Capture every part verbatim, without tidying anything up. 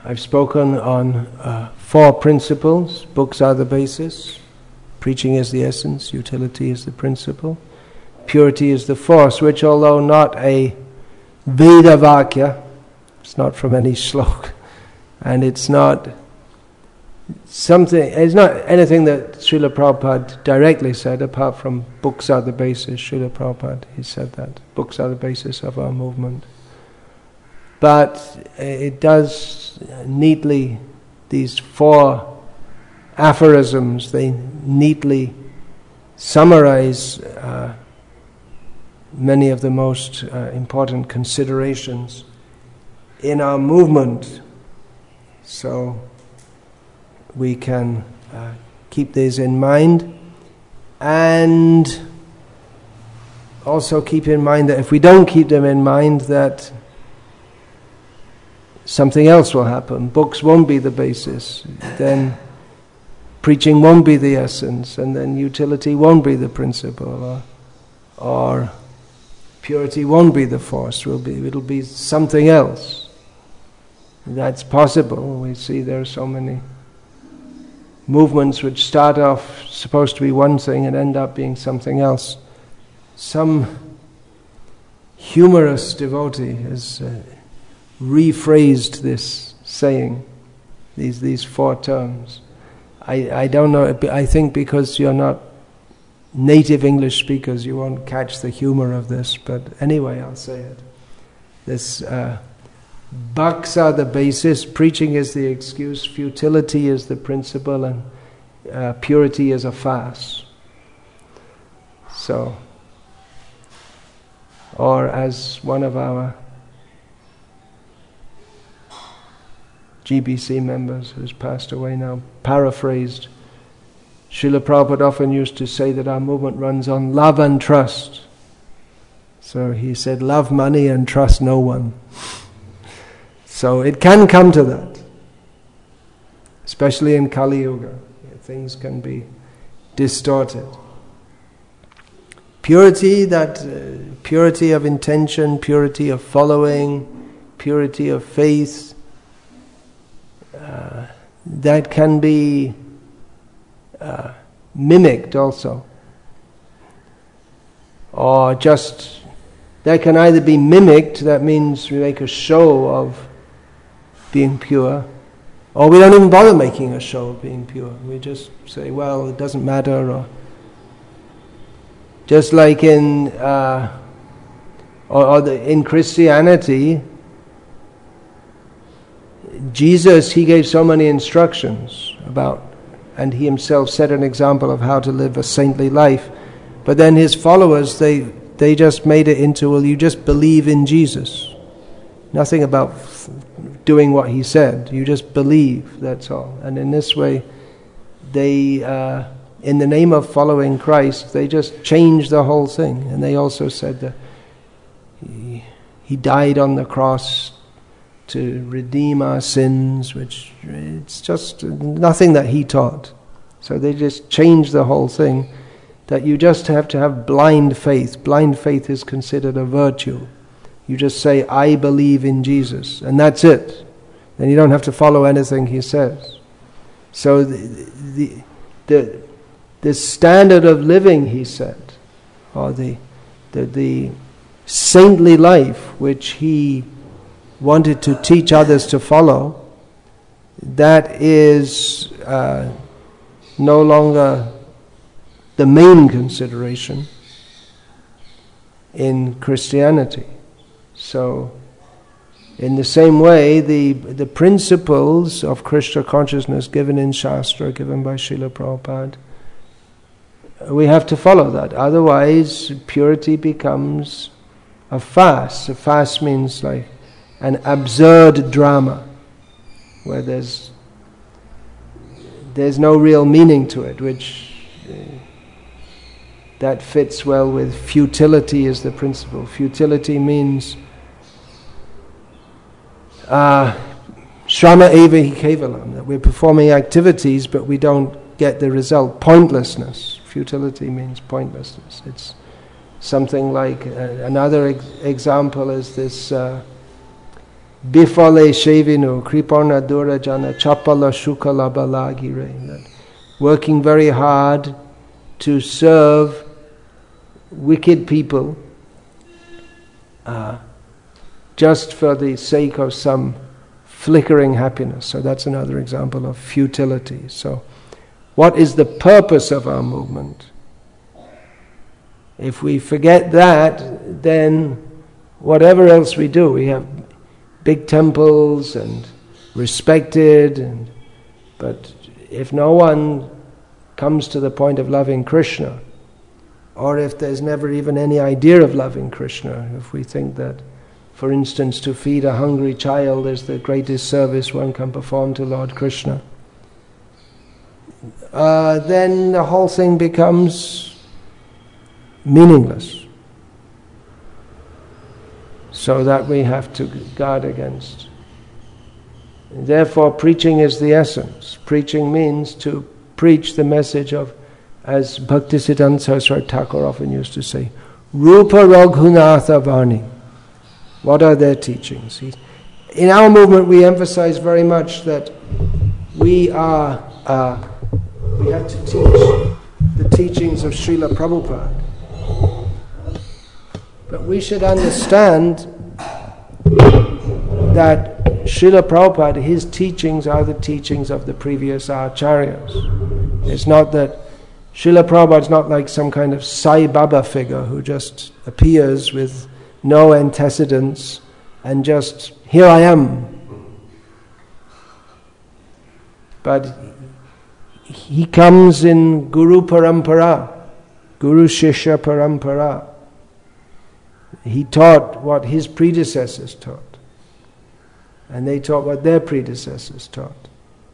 I've spoken on uh, four principles. Books are the basis. Preaching is the essence. Utility is the principle. Purity is the force, which, although not a Veda Vakya, it's not from any slok, and it's not something, it's not anything that Srila Prabhupada directly said, apart from books are the basis. Srila Prabhupada, he said that. Books are the basis of our movement. But it does neatly, these four aphorisms, they neatly summarize uh, many of the most uh, important considerations in our movement. So we can uh, keep these in mind, and also keep in mind that if we don't keep them in mind, that something else will happen. Books won't be the basis, then preaching won't be the essence, and then utility won't be the principle, or, or purity won't be the force. Will be it'll be something else. That's possible. We see there are so many movements which start off supposed to be one thing and end up being something else. Some humorous devotee has uh, rephrased this saying, these these four terms. I, I don't know, I think because you're not native English speakers, you won't catch the humor of this, but anyway, I'll say it. This uh, Bhaks are the basis, preaching is the excuse, futility is the principle, and uh, purity is a farce. So, or as one of our G B C members who's passed away now paraphrased, Srila Prabhupada often used to say that our movement runs on love and trust. So he said, love money and trust no one. So it can come to that, especially in Kali Yuga. Things can be distorted. Purity, that uh, purity of intention, purity of following, purity of faith, uh, that can be uh, mimicked also. Or just, that can either be mimicked, that means we make a show of being pure, or we don't even bother making a show of being pure. We just say, well, it doesn't matter, or just like in uh, or, or the, in Christianity, Jesus, he gave so many instructions about, and he himself set an example of how to live a saintly life. But then his followers, they they just made it into, well, you just believe in Jesus. Nothing about f- doing what he said. You just believe, that's all. And in this way, they, uh, in the name of following Christ, they just changed the whole thing. And they also said that he, he died on the cross to redeem our sins, which it's just nothing that he taught. So they just changed the whole thing, that you just have to have blind faith. Blind faith is considered a virtue. You just say, I believe in Jesus, and that's it. Then you don't have to follow anything he says. So the the the, the standard of living, he said, or the, the the saintly life which he wanted to teach others to follow, that is uh, no longer the main consideration in Christianity. So, in the same way, the the principles of Krishna consciousness given in Shastra, given by Srila Prabhupada, we have to follow that. Otherwise, purity becomes a farce. A farce means like an absurd drama, where there's there's no real meaning to it, which uh, that fits well with futility as the principle. Futility means uh, shrama eva hi kevalam, that we're performing activities but we don't get the result. Pointlessness. Futility means pointlessness. It's something like, uh, another ex- example is this uh, bifale shevinu, kripana durajana, chapala shukala balagire. Working very hard to serve wicked people uh, just for the sake of some flickering happiness. So that's another example of futility. So what is the purpose of our movement? If we forget that, then whatever else we do, we have big temples and respected, and but if no one comes to the point of loving Krishna, or if there's never even any idea of loving Krishna, if we think that, for instance, to feed a hungry child is the greatest service one can perform to Lord Krishna, uh, then the whole thing becomes meaningless. So that we have to guard against. Therefore, preaching is the essence. Preaching means to preach the message of, as Bhaktisiddhanta Saraswati Thakur often used to say, Rupa Raghunatha Vani. What are their teachings? In our movement, we emphasize very much that we are uh, we have to teach the teachings of Srila Prabhupada. But we should understand that Srila Prabhupada, his teachings are the teachings of the previous acharyas. It's not that Srila Prabhupada is not like some kind of Sai Baba figure who just appears with no antecedents and just, here I am. But he comes in Guru Parampara, Guru Shishya Parampara. He taught what his predecessors taught, and they taught what their predecessors taught.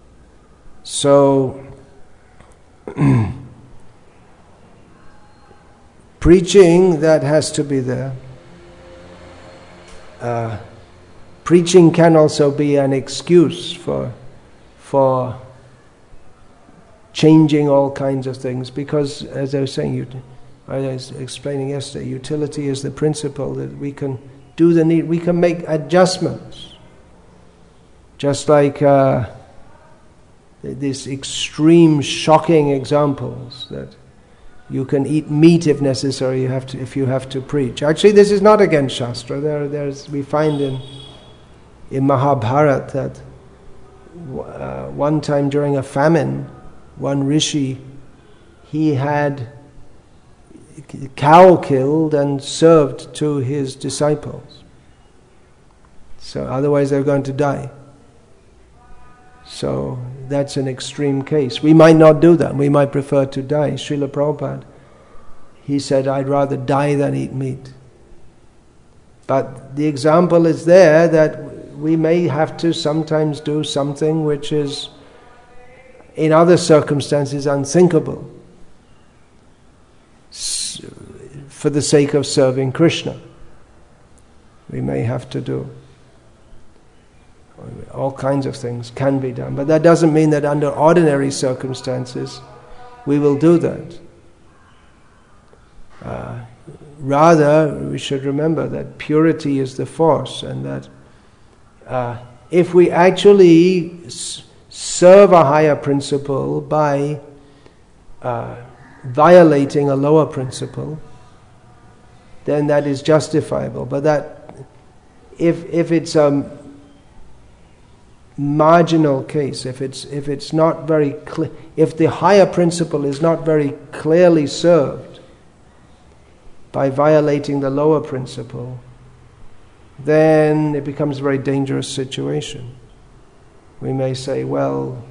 So, preaching, that has to be there. Uh, preaching can also be an excuse for, for changing all kinds of things, because, as I was saying, you. I was explaining yesterday, utility is the principle that we can do the need, we can make adjustments. Just like uh, these extreme, shocking examples that you can eat meat if necessary, you have to, if you have to preach. Actually, this is not against Shastra. There, there's, we find in in Mahabharata that uh, one time during a famine, one rishi, he had cow killed and served to his disciples. So otherwise they're going to die. So that's an extreme case. We might not do that. We might prefer to die. Srila Prabhupada, he said, I'd rather die than eat meat. But the example is there that we may have to sometimes do something which is in other circumstances unthinkable, for the sake of serving Krishna. We may have to do. All kinds of things can be done. But that doesn't mean that under ordinary circumstances we will do that. Uh, rather, we should remember that purity is the force, and that uh, if we actually s- serve a higher principle by uh, violating a lower principle, then that is justifiable. But that, if if it's a marginal case, if it's if it's not very clear, if the higher principle is not very clearly served by violating the lower principle, then it becomes a very dangerous situation. We may say, well,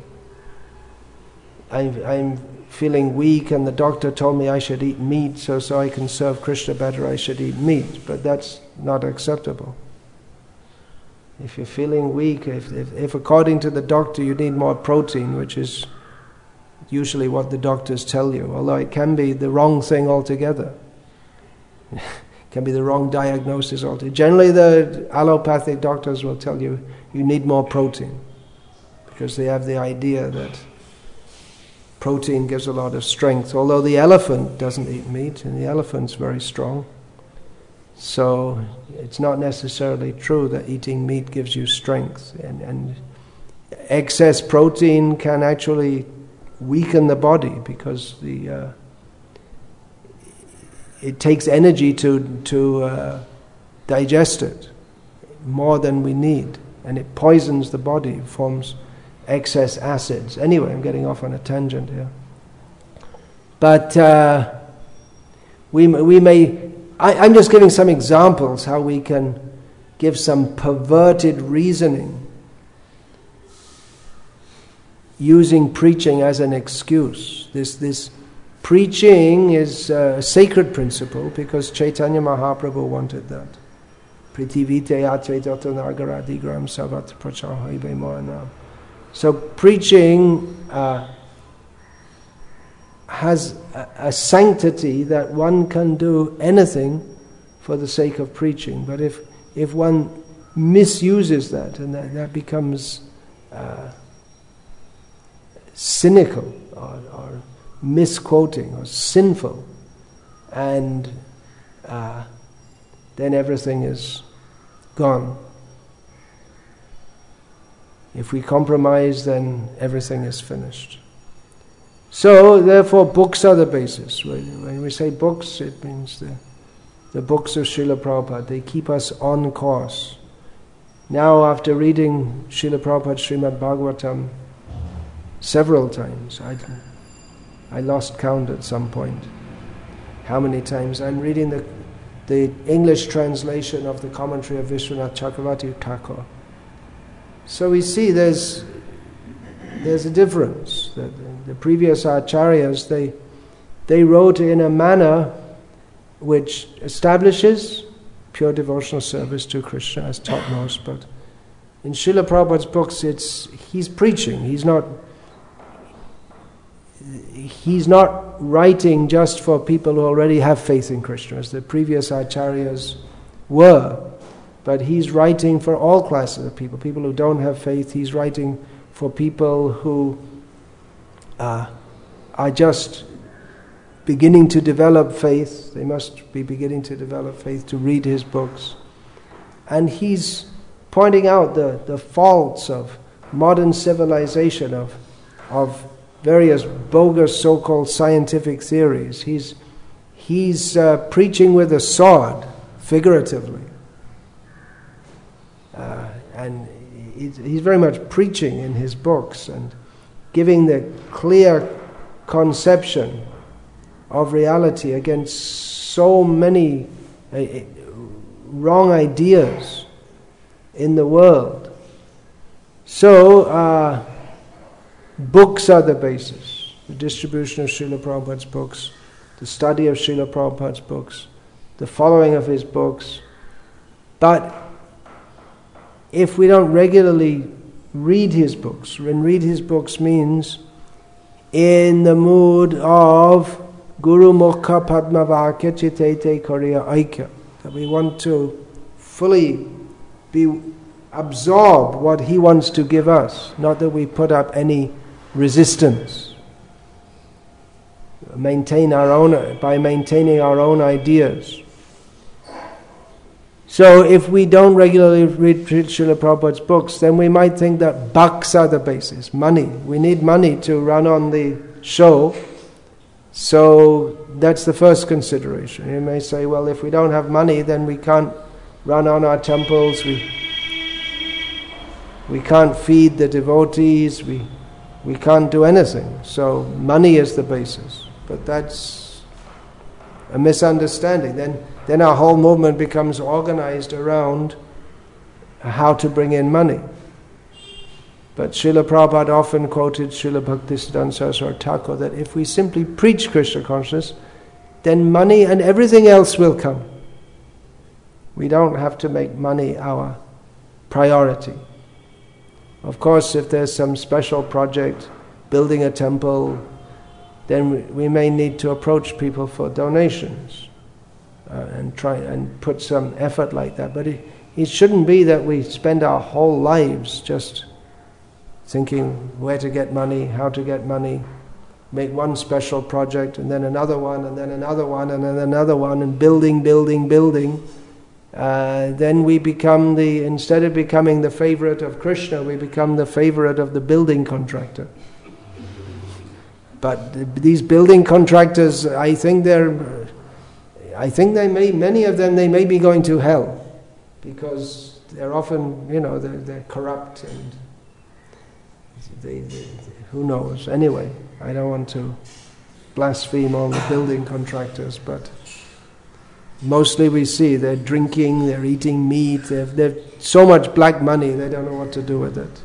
I'm, I'm feeling weak and the doctor told me I should eat meat, so so I can serve Krishna better, I should eat meat. But that's not acceptable. If you're feeling weak, if, if, if according to the doctor you need more protein, which is usually what the doctors tell you, although it can be the wrong thing altogether. It can be the wrong diagnosis altogether. Generally the allopathic doctors will tell you you need more protein, because they have the idea that protein gives a lot of strength, although the elephant doesn't eat meat, and the elephant's very strong. So it's not necessarily true that eating meat gives you strength, and, and excess protein can actually weaken the body because the uh, it takes energy to to uh, digest it more than we need, and it poisons the body, forms excess acids. Anyway, I'm getting off on a tangent here. But uh, we we may. I, I'm just giving some examples how we can give some perverted reasoning using preaching as an excuse. This this preaching is a sacred principle because Chaitanya Mahaprabhu wanted that. Pritivite atvedata nagaradigram savat prachahaive mohanam. So preaching uh, has a, a sanctity that one can do anything for the sake of preaching. But if if one misuses that, and that, that becomes uh, cynical or, or misquoting or sinful, and uh, then everything is gone. If we compromise, then everything is finished. So, therefore, books are the basis. When we say books, it means the, the books of Srila Prabhupada. They keep us on course. Now, after reading Srila Prabhupada's Srimad Bhagavatam several times, I, I lost count at some point how many times. I'm reading the, the English translation of the commentary of Vishwanath Chakravarti Thakur. So we see there's there's a difference. The, the, the previous acharyas, they they wrote in a manner which establishes pure devotional service to Krishna as topmost. But in Srila Prabhupada's books, it's he's preaching. He's not he's not writing just for people who already have faith in Krishna, as the previous acharyas were. But he's writing for all classes of people, people who don't have faith. He's writing for people who uh, are just beginning to develop faith. They must be beginning to develop faith to read his books. And he's pointing out the, the faults of modern civilization, of, of various bogus so-called scientific theories. He's, he's uh, preaching with a sword, figuratively. Uh, and he's, he's very much preaching in his books and giving the clear conception of reality against so many uh, wrong ideas in the world. So, uh, books are the basis. The distribution of Srila Prabhupada's books, the study of Srila Prabhupada's books, the following of his books. But if we don't regularly read his books, and read his books means in the mood of Guru Mukha Padmavakya Chitete Kariya Aikya, that we want to fully be absorb what he wants to give us, not that we put up any resistance. Maintain our own, by maintaining our own ideas. So if we don't regularly read Srila Prabhupada's books, then we might think that bucks are the basis, money. We need money to run on the show. So that's the first consideration. You may say, well, if we don't have money, then we can't run on our temples, we we can't feed the devotees, we we can't do anything. So money is the basis. But that's a misunderstanding. Then Then our whole movement becomes organized around how to bring in money. But Srila Prabhupada often quoted Srila Bhaktisiddhanta Saraswati Thakur that if we simply preach Krishna consciousness, then money and everything else will come. We don't have to make money our priority. Of course, if there's some special project, building a temple, then we may need to approach people for donations. Uh, and try and put some effort like that. But it, it shouldn't be that we spend our whole lives just thinking where to get money, how to get money, make one special project and then another one and then another one and then another one and building, building, building. uh, then we become the, instead of becoming the favorite of Krishna, we become the favorite of the building contractor. But these building contractors, I think they're, I think they may, many of them, they may be going to hell, because they're often, you know, they're, they're corrupt and they, they, who knows. Anyway, I don't want to blaspheme all the building contractors, but mostly we see they're drinking, they're eating meat, they've, they've so much black money, they don't know what to do with it.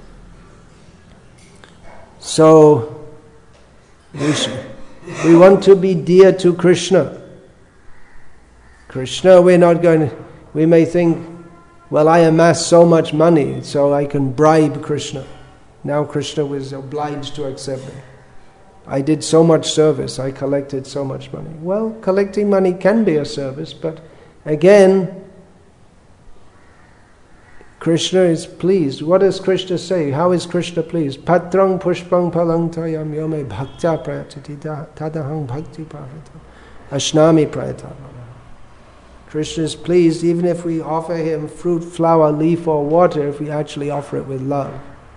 So, we, should, we want to be dear to Krishna. Krishna, we're not going to, we may think, well, I amassed so much money, so I can bribe Krishna. Now Krishna was obliged to accept me. I did so much service, I collected so much money. Well, collecting money can be a service, but again, Krishna is pleased. What does Krishna say? How is Krishna pleased? Patrang pushpang palang tayam yome bhaktya prayatiti tadahang bhakti pravita ashnami prayata. Krishna is pleased even if we offer him fruit, flower, leaf or water, if we actually offer it with love.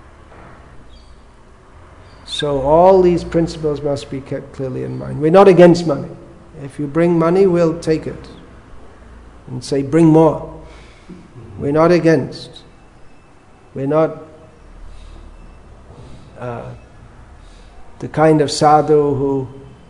So all these principles must be kept clearly in mind. We're not against money. If you bring money, we'll take it and say, bring more. We're not against. We're not uh, the kind of sadhu who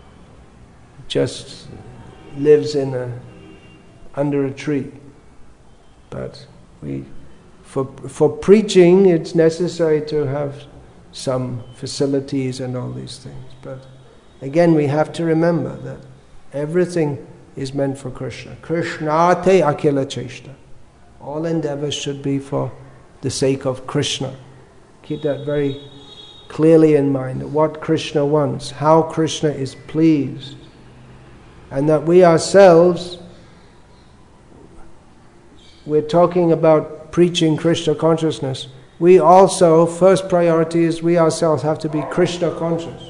just lives in a under a tree. But we, for for preaching, it's necessary to have some facilities and all these things. But again, we have to remember that everything is meant for Krishna. Krishnate akila cheshta. All endeavors should be for the sake of Krishna. Keep that very clearly in mind, what Krishna wants, how Krishna is pleased, and that we ourselves, we're talking about preaching Krishna consciousness. We also, first priority is we ourselves have to be Krishna conscious.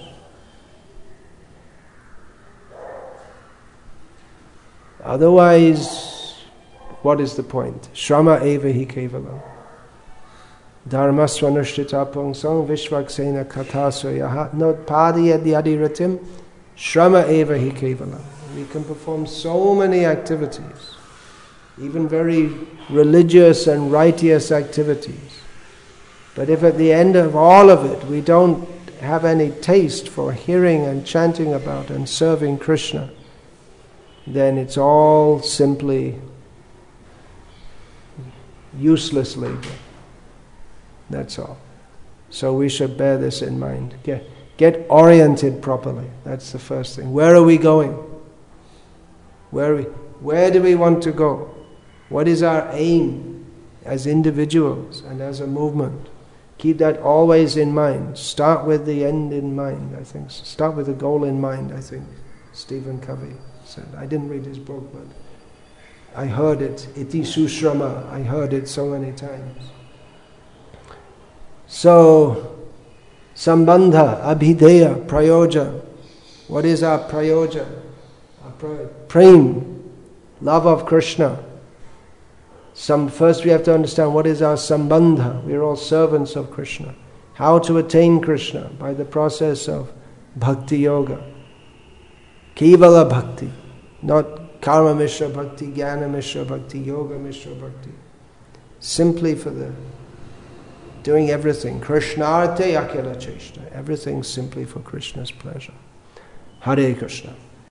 Otherwise, what is the point? Shrama eva hi kevalam. Dharma swanushtita pungsang vishvaksena kathasoyaha notpadi adyadiratim shrama eva hi kevalam. We can perform so many activities, even very religious and righteous activities. But if at the end of all of it we don't have any taste for hearing and chanting about and serving Krishna, then it's all simply useless labor. That's all. So we should bear this in mind. Get, get oriented properly. That's the first thing. Where are we going? Where, are we, where do we want to go? What is our aim as individuals and as a movement? Keep that always in mind. Start with the end in mind, I think. Start with the goal in mind, I think Stephen Covey said. I didn't read his book, but I heard it. Iti sushrama. I heard it so many times. So, sambandha, abhideya, prayoja. What is our prayoja? Our pra- prem, love of Krishna. Some, first we have to understand what is our sambandha. We are all servants of Krishna. How to attain Krishna? By the process of bhakti yoga. Kevala bhakti. Not karma mishra bhakti, jnana mishra bhakti, yoga mishra bhakti. Simply for the doing everything. Krishnarte akila cheshta. Everything simply for Krishna's pleasure. Hare Krishna.